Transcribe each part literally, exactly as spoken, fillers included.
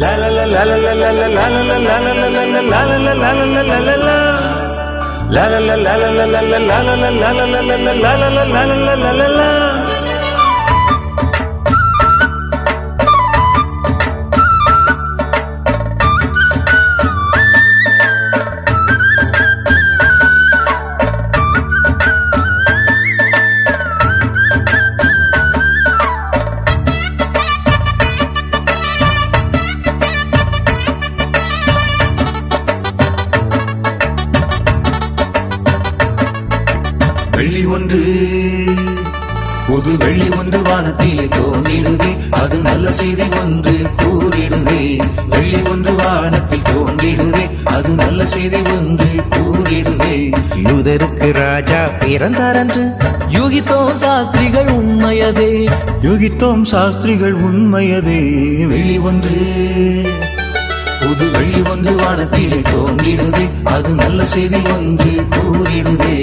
வெள்ளி ஒன்று புது வெள்ளி ஒன்று வானத்திலே தோன்றிடுதே, அது நல்ல செய்தி ஒன்று கூறிடுதே. வெள்ளி ஒன்று வானத்தில் தோன்றிடுதே, அது நல்ல செய்தி ஒன்று கூறிடுதே. யூதருக்கு ராஜா பிறந்தாரன்று யூகித்தோம் சாஸ்திரிகள் உண்மையதே, யூகித்தோம் சாஸ்திரிகள் உண்மையதே. வெள்ளி ஒன்று புது வெள்ளி ஒன்று வானத்திலே தோன்றிடுதே, அது நல்ல செய்தி ஒன்று கூறிடுதே.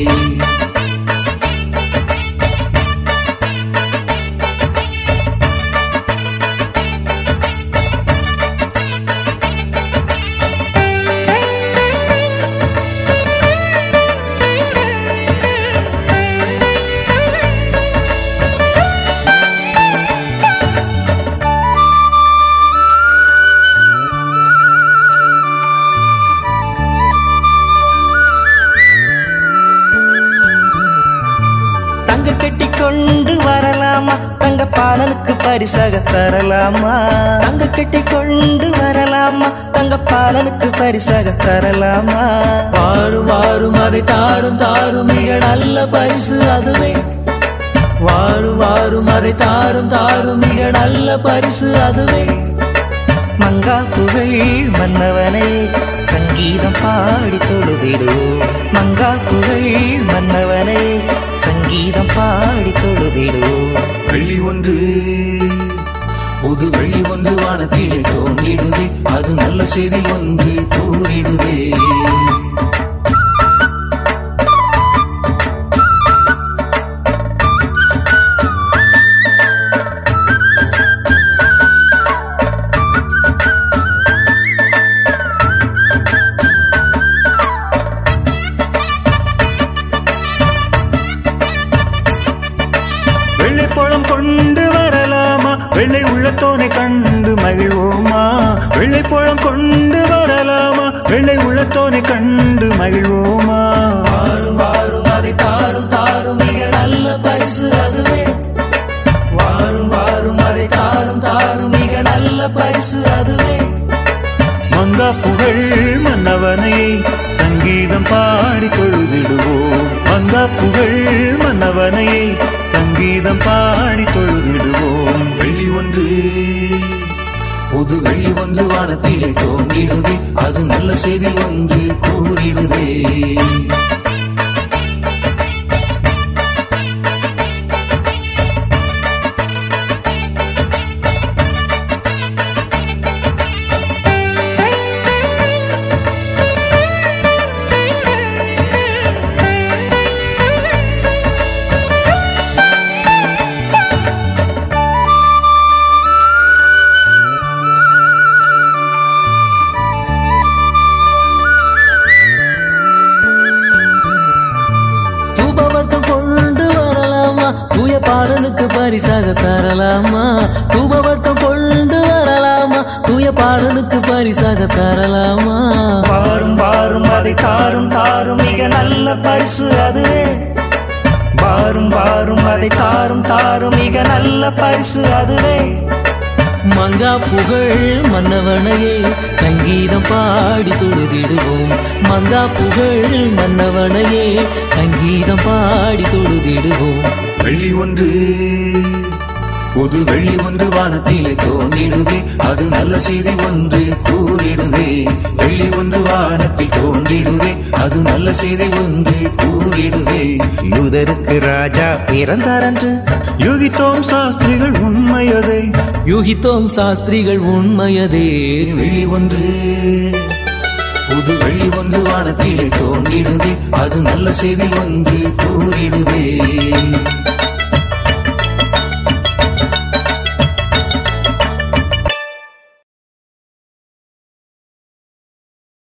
கட்டி கொண்டு வரலாமா, தங்க பாலனுக்கு பரிசாக தரலாமா. தங்க கட்டி கொண்டு வரலாமா, தங்க பாலனுக்கு பரிசாக தரலாமா. வாரும் வாரும் அதை தாரும் தாரும் மிக நல்ல பரிசு அதுவே. வாரும் வாரும் அதை தாரும் தாரும் மிக நல்ல பரிசு அதுவே. மங்கா புகழ் மன்னவனை சங்கீதம் பாடி தொழுதிடுவோம். மங்கா புகழ் மன்னவனை சங்கீதம் பாடி தொழுதிடுவோம். வெள்ளி ஒன்று புது வெள்ளி ஒன்று வானத்திலே தோன்றிடுதே, அது நல்ல செய்தி ஒன்று கூறிடுதே. வெள்ளை பழம் கொண்டு வரலாமா, வெள்ளை உள்ளத்தோனை கண்டு மகிழ்வோமா. வெள்ளை பழம் கொண்டு வரலாமா, வெள்ளை உள்ளத்தோனை கண்டு மகிழ்வோமா. வாரும் வாரும் அதை தாரும் தாரும் மிக நல்ல பரிசு அதுவே. வாரும் வாரும் அதை தாரும் தாரும் மிக நல்ல பரிசு அதுவே. மங்கா புகழ் மன்னவனை சங்கீதம் பாடி தொழுதிடுவோம். மங்கா புகழ் மன்னவனை சங்கீதம் பாடி தொழுதிடுவோம். வெள்ளி ஒன்று புது வெள்ளி ஒன்று வானத்திலே தோன்றிடுதே, அது நல்ல செய்தி ஒன்று கூறிடுதே. தூய பாடலுக்கு பரிசாக தரலாமா. தூபவட்டம் கொண்டு வரலாமா, தூய பாடலுக்கு பரிசாக தரலாமா. பாரும் பாரும் அதை தாரும் தாரும் மிக நல்ல பரிசு அதுவே. பாரும் பாரும் அதை தாரும் தாரும் மிக நல்ல பரிசு அதுவே. மங்கா புகழ் மன்னவனையே சங்கீதம் பாடி தொழுதிடுவோம். மங்கா புகழ் மன்னவனையே சங்கீதம் பாடி தொழுதிடுவோம். வெள்ளி ஒன்று புது வெள்ளி ஒன்று வானத்திலே தோன்றிடுதே, அது நல்ல செய்தி ஒன்று கூறிடுதே. வெள்ளி ஒன்று வானத்தில் தோன்றிடுதே, அது நல்ல செய்தி ஒன்று கூறிடுதே. யூதருக்கு ராஜா பிறந்தாரன்று யூகித்தோம் சாஸ்திரிகள் உண்மையதே, யூகித்தோம் சாஸ்திரிகள் உண்மையதே. வெள்ளி ஒன்று புது வெள்ளி ஒன்று வானத்திலே தோன்றிடுதே, அது நல்ல செய்தி ஒன்று கூறிடுதே.